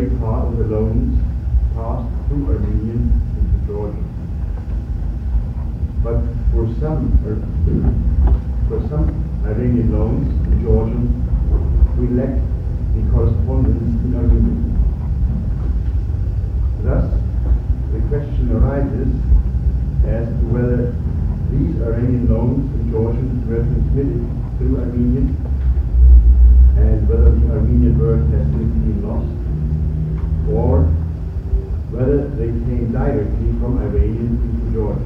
great part of the loans passed through Armenian into Georgian. But for some Iranian loans in Georgian, we lack the correspondence in Armenian. Thus, the question arises as to whether these Iranian loans in Georgian were transmitted through Armenian, and whether the Armenian word has been lost, or whether they came directly from Iranian into Georgian.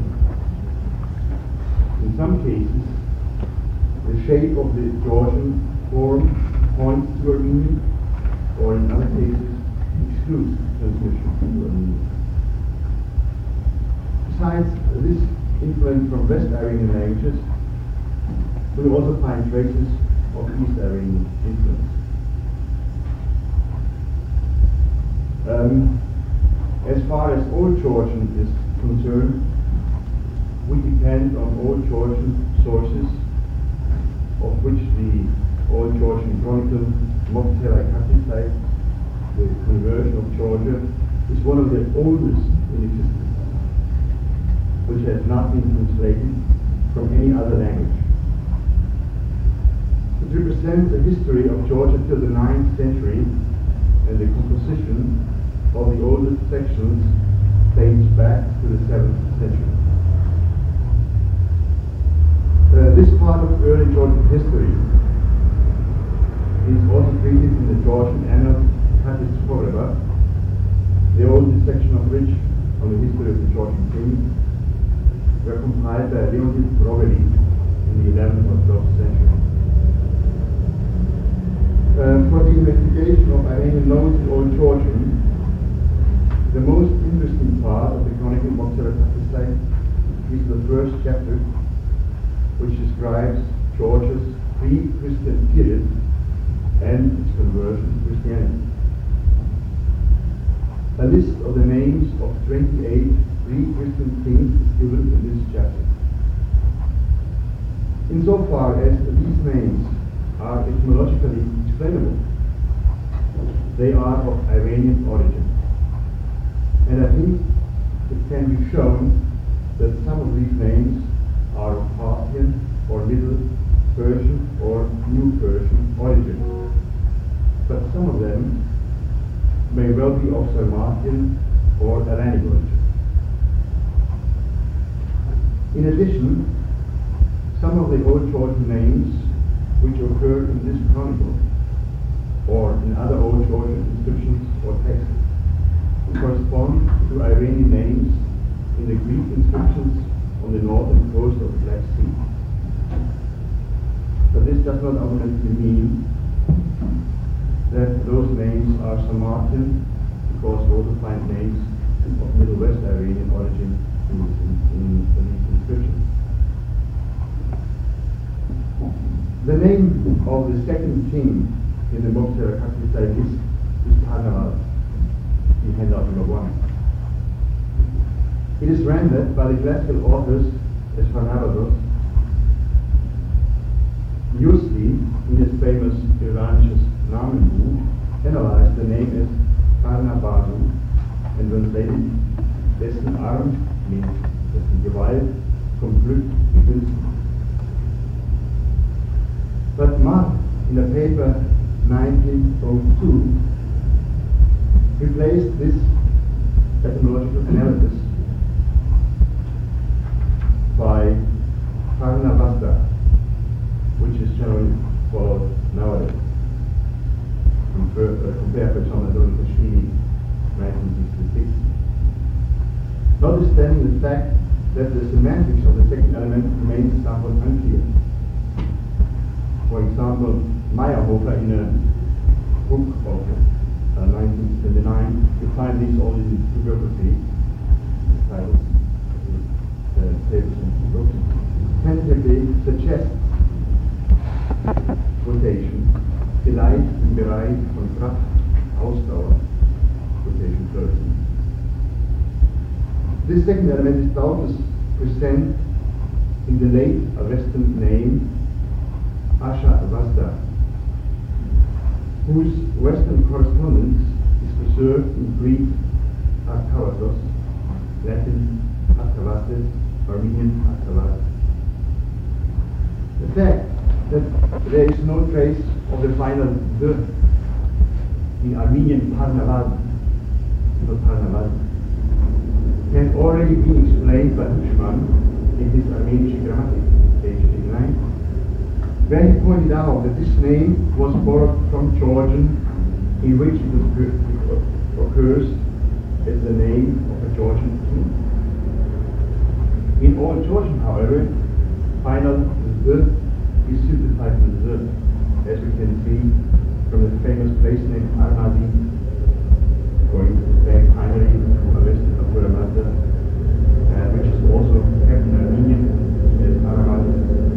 In some cases, the shape of the Georgian form points to Armenian, or in other cases, excludes transmission to Armenian. Besides this influence from West Iranian languages, we will also find traces of East Iranian influence. As far as Old Georgian is concerned, we depend on Old Georgian sources, of which the Old Georgian Chronicle, Mokhter Katisai, the conversion of Georgia, is one of the oldest in existence, which has not been translated from any other language. It represents a history of Georgia till the 9th century, and the composition of the oldest sections dates back to the 7th century. This part of early Georgian history is also treated in the Georgian Annals Katis Horeva, the oldest section of which, on the history of the Georgian kings, were compiled by Leonid Roveli in the 11th or 12th century. For the investigation of Iranian loans in Old Georgian, the most interesting part of the Chronicle Mokhter Katisai is the first chapter, which describes Georgia's pre-Christian period and its conversion to Christianity. A list of the names of 28 pre-Christian kings is given in this chapter. Insofar as these names are etymologically explainable, they are of Iranian origin. And I think it can be shown that some of these names are of Parthian or Middle Persian or New Persian origin. But some of them may well be of Sarmatian or Iranian origin. In addition, some of the Old Georgian names which occur in this chronicle or in other Old Georgian inscriptions or texts correspond to Iranian names in the Greek inscriptions on the northern coast of the Black Sea. But this does not automatically mean that those names are Sarmatian, because we also find names of Middle West Iranian origin in these inscriptions. The name of the second king in the Mokhter Katisai list is Tarnaval, in handout number 1. It is rendered by the classical authors as Pharnabados. Justin, in his famous Iranisches Namenbuch, analyzed the name as Tarnabadu and translated dessen Arm means dessen Gewalt vom Glück begünstigen. But Mark, in a paper 1902, replaced this etymological analysis by Karnavasta, which is generally followed nowadays. Compared with Thomas Kashmiri, 1966. Notwithstanding the fact that the semantics of the second element remains somewhat unclear. For example, Meyerhofer, in a book of 1929, you find this all in geography, titles, tables and books, tentatively suggests quotation, vielleicht im Bereich von Kraft, Ausdauer, quotation closing. This second element is doubtless present in the late Western name Asha Vazda, whose Western correspondence is preserved in Greek Artavasos, Latin Artavases, Armenian Artavas. The fact that there is no trace of the final the in Armenian Parnavad, not Parnavad, has already been explained by Huschmann in his Armenian grammatic, page 89, where he pointed out that this name was borrowed from Georgian, in which it occurs as the name of a Georgian king. In Old Georgian, however, final the is simplified to the, as we can see from the famous place name Armadi, going back finally to Avesta of Puramata, which is also kept in Armenian as Aramadi.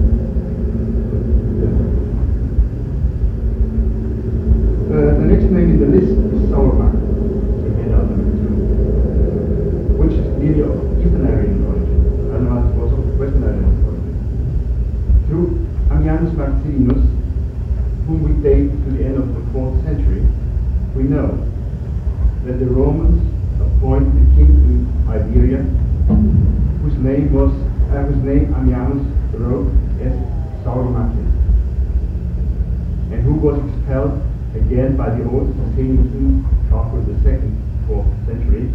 The next name in the list is Saurmak, in handout number 2, which is nearly of Eastern Aryan origin. Aramadi was of Western Aryan origin. Through Ammianus Marcellinus, whom we date to the end of the 4th century, we know that the Romans appointed a king in Iberia, whose name Ammianus wrote as Sauromates, and who was expelled again by the old Sasanian king Shapur II, 4th century.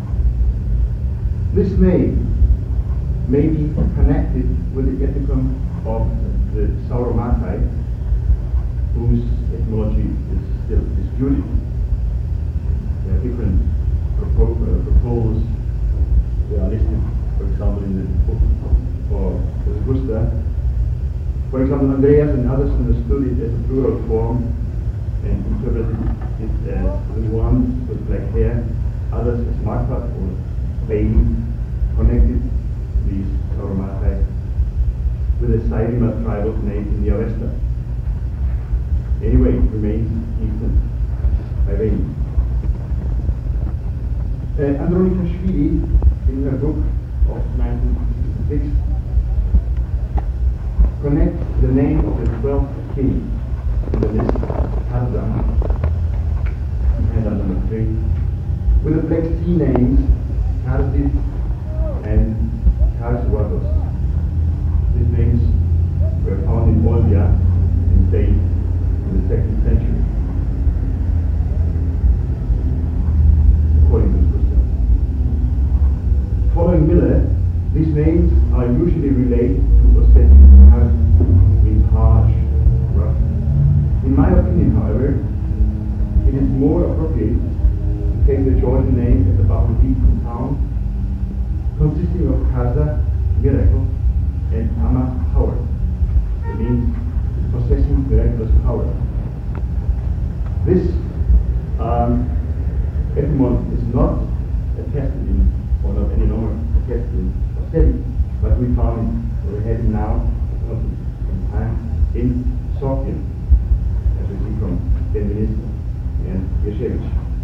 This name may be connected with the ethnicum of the Sauromatai, whose etymology is still disputed. There are different proposals. They are listed, for example, in the book for Gusta. For example, Andreas and others understood it as a plural form and interpreted it as the one with black hair. Others as Marpat or Bailey connected these Sauromatai with a Sairima tribal name in the Avesta. Anyway, it remains Eastern Iranian. Andronikashvili, in her book of 1966, connects the name of the 12th king in the list, Hazdam, handout number 3, with the Black Sea names Kardit and Karsuados. These names were found in Olbia and date in the 2nd century, according to Gustav. Following Miller, these names are usually related to Ossetic, means harsh, rough. In my opinion, however, it is more appropriate to take the Georgian name as a Bahudik town, consisting of Kaza, miracle, and Ama, power. It means possessing miraculous power. This etymology is not attested in, or not any longer attested in Ossetic, but we found it, or we have it now, in Sogdian, as we see from Deniz and Yashevich.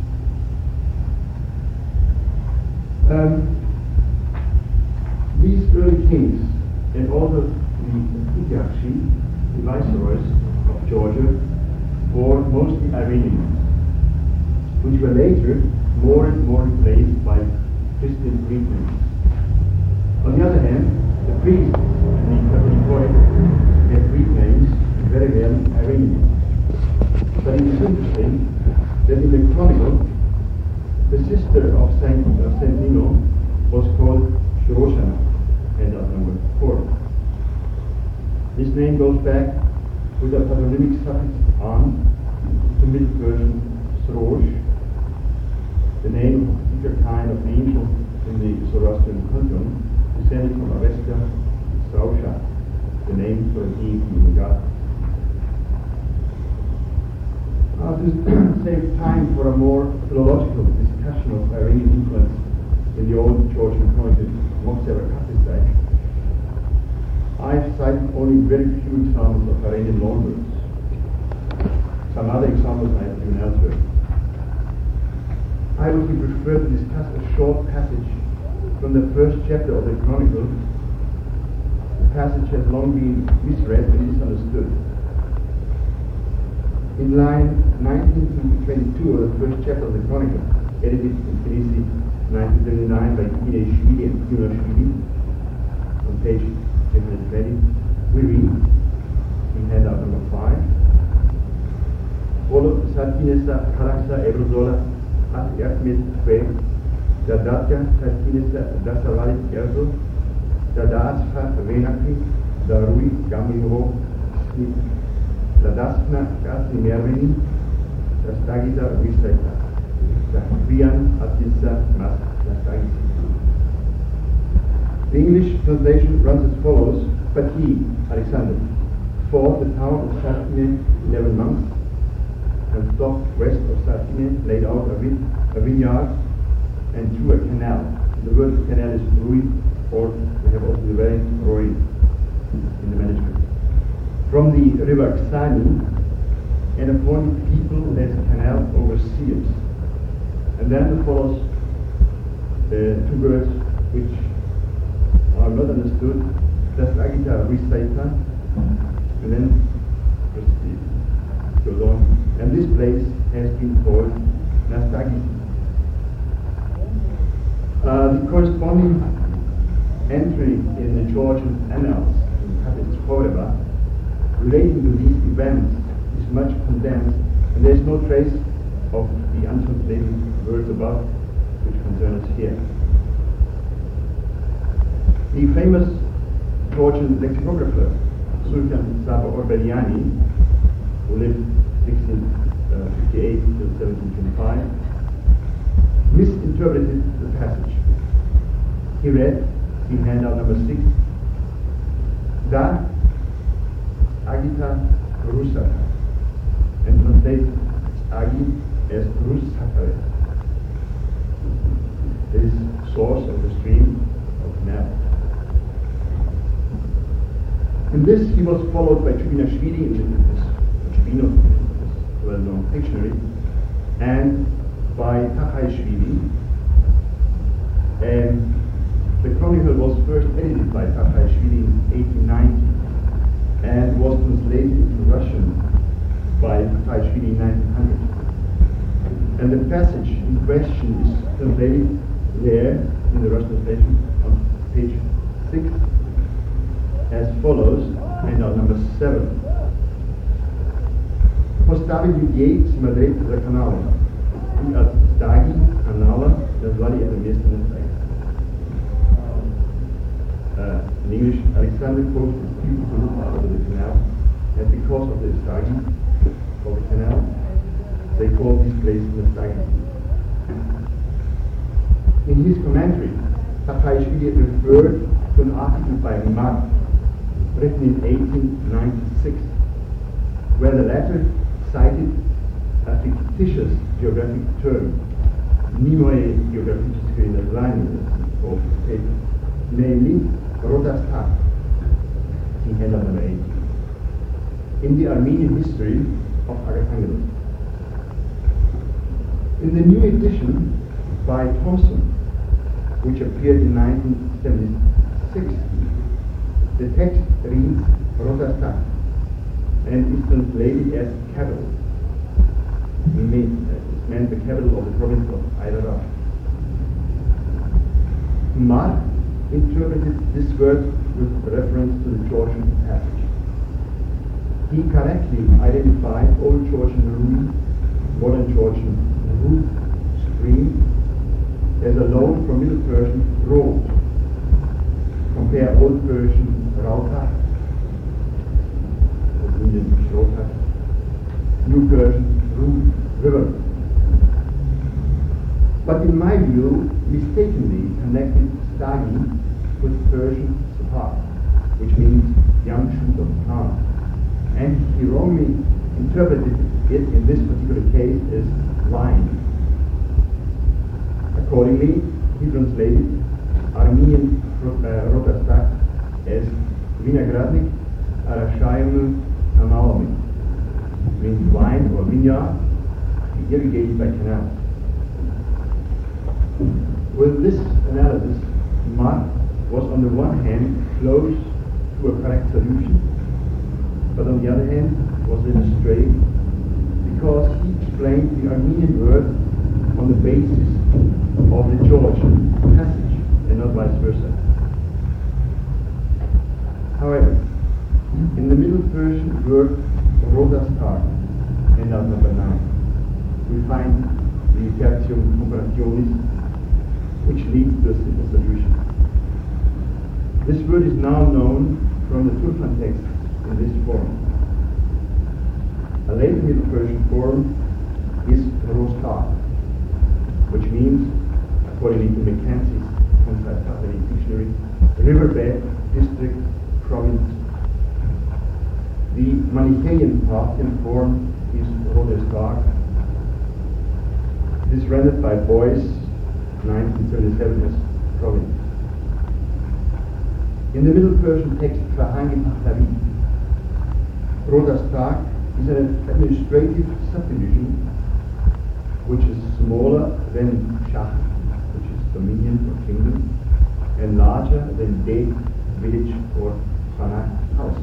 These early kings, and also the Patriarchy, the viceroys of Georgia, bore mostly Iranian names, which were later more and more replaced by Christian Greek names. On the other hand, the priests and the Catholic had Greek names and very rarely Iranian names. But it is interesting that in the Chronicle, the sister of Saint Nino was called Shiroshana, handout number 4. This name goes back with a patronymic suffix "an" to Middle Persian Sroj, the name of a particular kind of angel in the Zoroastrian pantheon, descended from Avesta Srausha, the name for a deity in the god. To save time for a more philological discussion of Iranian influence in the old Georgian Chronicle, Mokseva Kapistai, I've cited only very few examples of Iranian loanwords. Some other examples I have given elsewhere. I would prefer to discuss a short passage from the first chapter of the Chronicle. The passage has long been misread and misunderstood. In line 19 to 22 of the first chapter of the Chronicle, edited in Tbilisi 1939 by Ine Shvili and Yuna Shvili, on page 320, we read in handout number 5, Volo Sarkinesa Haraksa Evrozola at Ertmit Kwe, Dadatya Sarkinesa Dasavalit Erzo, Dadatsha Venakri, Darui Gamiro, Ladasna Kasni Merveni, Rastagita Vistaita, Rian Atisa Mas Rastagita. The English translation runs as follows: But he, Alexander, fought the town of Sartine 11 months, and stopped west of Sartine, laid out a vineyard, and through a canal. The word canal is Rui, or we have also the variant Roy in the manuscript. From the river Ksani, and appointed people as canal overseers. And then follows two words which are not understood. Das Agita Risaita, and then goes on. And this place has been called Nastagi. The corresponding entry in the Georgian Annals in Kapitz Koreva relating to these events is much condensed, and there is no trace of the untranslated words above which concern us here. The famous Georgian lexicographer Sultan Saba Orbeliani, who lived 1658 to 1725, misinterpreted the passage. He read in handout number 6, Da Agita Rusaka, and translated Agi as Rusakare. This source of the stream of Nile. In this he was followed by Chubinashvili in this well-known dictionary, and by Takhaishvili. And the chronicle was first edited by Takhaishvili in 1890 and was translated into Russian by Takhaishvili in 1900. And the passage in question is translated there in the Russian translation on page 6 as follows, handout number 7. Поставили людей смотреть за каналом, и от стаги канала назвали это место Настаги. In English, Alexander quotes the beautiful look out of the canal, and because of the stagi, of the canal, they call this place Nastagi. In his commentary, Takhaishvili referred to an article by Mark, written in 1896, where the latter cited a fictitious geographic term, Nimoe geographical naзвание of the state, namely Rodastak, in handout number 8, in the Armenian history of Agathangelos. In the new edition by Thompson, which appeared in 1976, the text reads Rodastak and is translated as capital. It meant the capital of the province of Aylara. Mark interpreted this word with reference to the Georgian passage. He correctly identified Old Georgian Rui, Modern Georgian Ru, stream, as a loan from Middle Persian road. Compare Old Persian Rauta, Indian Shrota, New Persian Ru, river. But in my view, mistakenly connected Stagi with Persian Sapar, which means young shoot of palm. And he wrongly interpreted it in this particular case as vine. Accordingly, he translated Armenian Rodastak as Vinogradnik Arashayim Amalami, means vine or vineyard, irrigated by canals. With this analysis, Mark was on the one hand close to a correct solution, but on the other hand was in a stray basis of the Georgian passage and not vice versa. However, in the Middle Persian word rodastar, handout number 9, we find the tertium comparationis, which leads to a simple solution. This word is now known from the Turfan text in this form. A later Middle Persian form is rostar, which means, according to Mackenzie's Concise Catholic Dictionary, riverbed, district, province. The Manichaean Parthian form is rodestar. It is rendered by Boyce, 1977, as province. In the Middle Persian text Farhangi Pahlavi, rodastar is an administrative subdivision which is smaller than Shah, which is dominion or kingdom, and larger than Dey, village or Khana, house.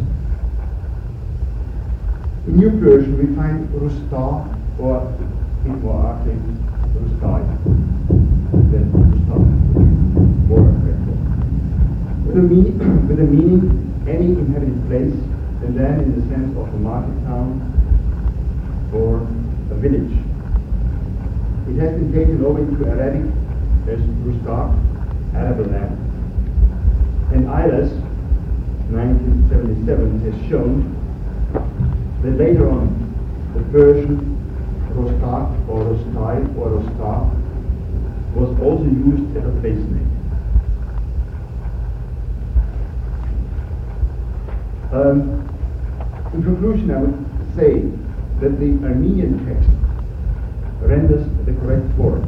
In New Persian we find Rustar, or in more archaic Rustai, than Rustar, more correctly. With a meaning any inhabited place, and then in the sense of a market town or a village. It has been taken over into Arabic as Rustar, arable land. And Eilers, 1977, has shown that later on the Persian Rostar or Rostai or Rostar was also used as a place name. In conclusion, I would say that the Armenian text renders the correct form.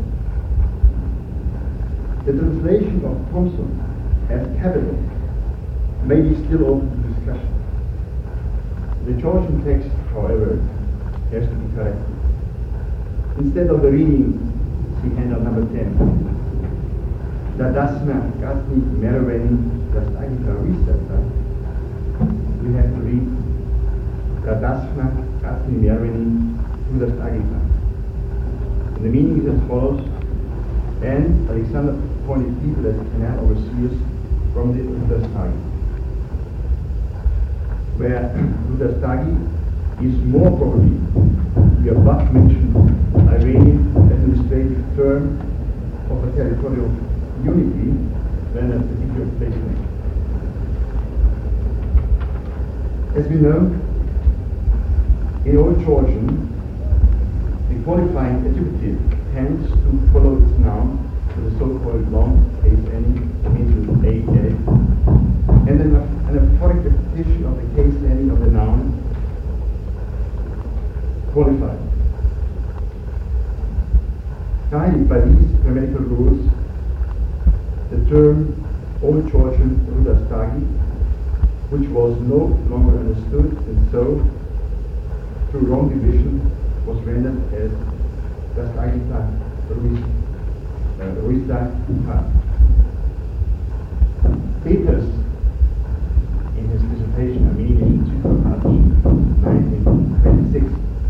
The translation of Thomson as capital may be still open to discussion. The Georgian text, however, has to be corrected. Instead of the reading, see handout number 10, Dadasna Gasni Merveni Dastagita Risata, we have to read Dadasna Gasni Merveni Dastagita. The meaning is as follows: and Alexander appointed people as canal overseers from the Rudastagi, where Rudastagi is more probably the above mentioned Iranian administrative term of a territorial unity than a particular place name. As we know, in Old Georgian, the qualifying adjective tends to follow its noun with a so-called long case ending, means with a, and then an aphoric repetition of the case ending of the noun qualified. Guided by these grammatical rules, the term Old Georgian Rudastagi, which was no longer understood, and so, through wrong division, was rendered as Dastagita Ruistagita. Peters, in his dissertation Armenian Psychopathy, 1926,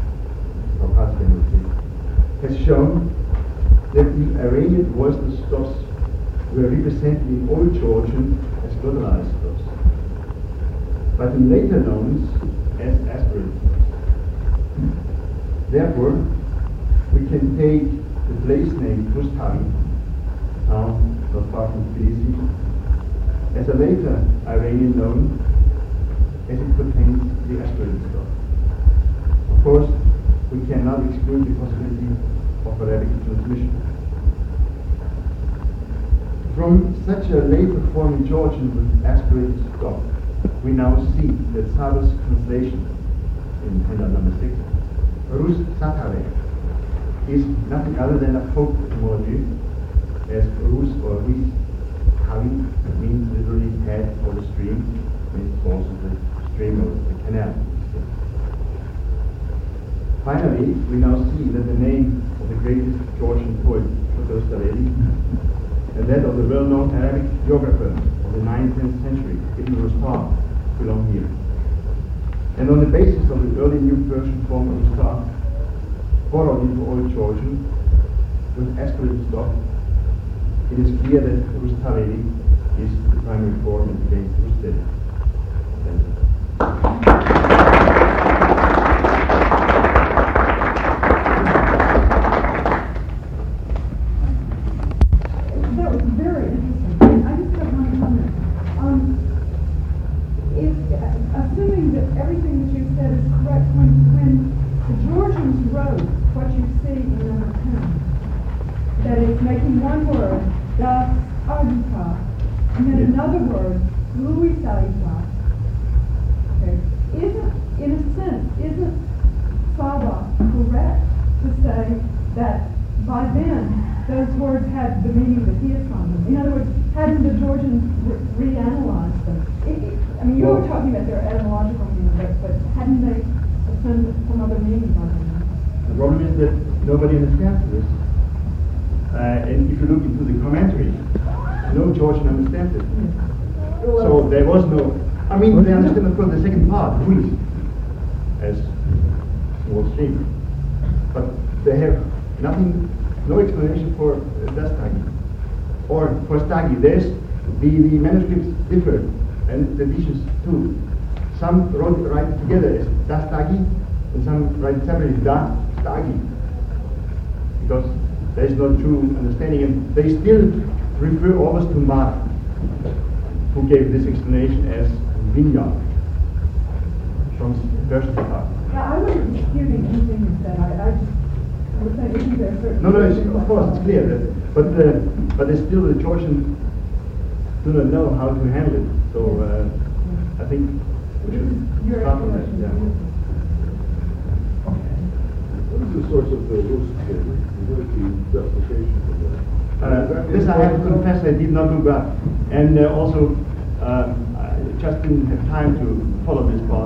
has shown that the Iranian voiceless stops were represented in Old Georgian as glotalized stops, but in later nouns as aspirated stops. Therefore, we can take the place name Rustavi, town not far from Tbilisi, as a later Iranian noun as it contains the aspirated stop. Of course, we cannot exclude the possibility of Arabic transmission. From such a later form in Georgian with aspirated stop, we now see that Sado's translation in handout number 6, Rus Satare, is nothing other than a folk etymology, as Rus or Ris Havi means literally head or the stream, means also the stream or the canal. Finally, we now see that the name of the greatest Georgian poet, Fotos Dareli, and that of the well-known Arabic geographer of the 9th and 10th century, Ibn Rustam, belong here. And on the basis of the early New Persian form of Rustam, borrowed into Old Georgian, with Ascoli stop, it is clear that Rustaveli is the primary form and against Rustaveli. That was very interesting. I just have one comment. Assuming that everything that you said is correct, when the Georgians wrote what you see in number 10, that is making one word, das Agita, and then another word, Louis Agita. Okay. Isn't Saba correct to say that by then those words had the meaning that he has found them? In other words, hadn't the Georgians reanalyzed them? I mean, you were talking about their etymological meaning, but hadn't they assumed some other meaning by them? The problem is that nobody understands this. And if you look into the commentaries, no Georgian understands it. So there was no... I mean, they understand, of course, the second part, Louis, as small stream. But they have nothing, no explanation for Dastagi. Or for Stagi. There's the manuscripts differ, and the editions too. Some write it together as Dastagi, and some write it separately as Dastagi. Because there is no true understanding, and they still refer always to Mara, who gave this explanation as vineyard from Persian part. Yeah, I wasn't disputing anything you said. I was saying, isn't there certain... No, of course, it's clear. But there's still the Georgians do not know how to handle it. So I think we should start from that. Yeah. What is the source of the Rus theory? What is the justification for that? This I have to confess I did not look up. And also, I just didn't have time to follow this part.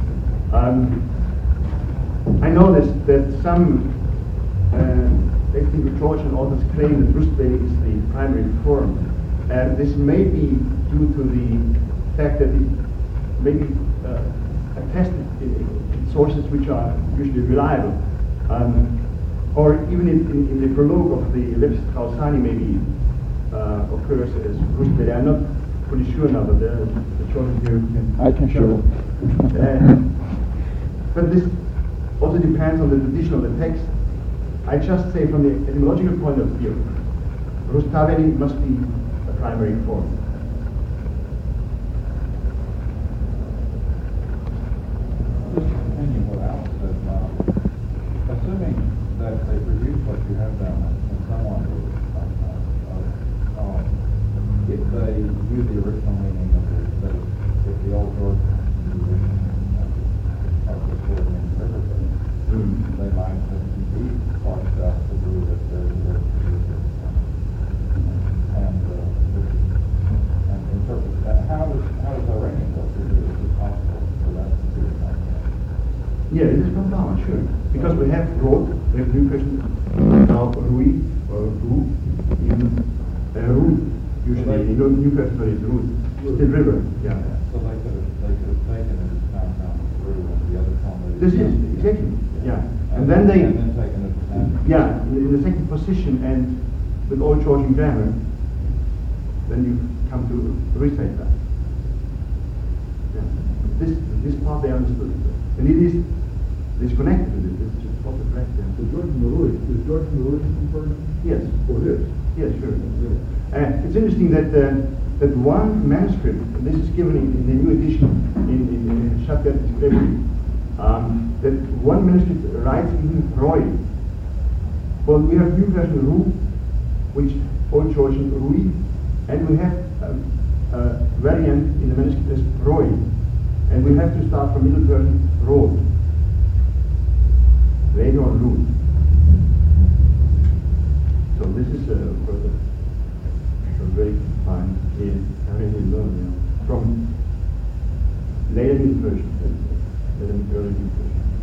I noticed that some technical Georgian authors claim that Rustaveli is the primary form. And this may be due to the fact that it may be attested in sources which are usually reliable. Or even in the prologue of the Lepsis Trausani maybe occurs as Rustaveli. I'm not fully sure now, but the Georgian here I can show. But this also depends on the tradition of the text. I just say from the etymological point of view, Rustaveli must be a primary form. Just to continue what Alan said, assuming that they produce what you have done and someone if they use the original meaning of if the old Georgian of the word means everything, they might indeed parsed out to do that there's a word and interpret that. How does Iranian culture do it? Is it possible for that to be accomplished? Yeah, it is from Bauer, sure. Because we have Rot, we have New Persian, now Rui, or Ru, even Ru. Usually, New Persian is Ru. Still river, yeah. So they could have taken it as compound through the other form. This is, exactly, yeah. And then they, and then taken it and yeah, in the second position and with Old Georgian grammar, then you come to recite that. Yeah. This part they understood. And it is connected with it. It's just also correct. Yeah. The Georgian Marui, is Georgian Marui from Persian? Yes. Oh, it is? Yes, sure. It's interesting that that one manuscript, and this is given in the new edition in Shatkat Scribbley, that one manuscript writes even Roy. Well, we have New Persian Ru, which Old Georgian Rui, and we have a variant in the manuscript as Roy, and we have to start from Middle Persian Rod, later on Ru. So this is of course a very fine Iranian learning from later Middle Persian, early New Persian.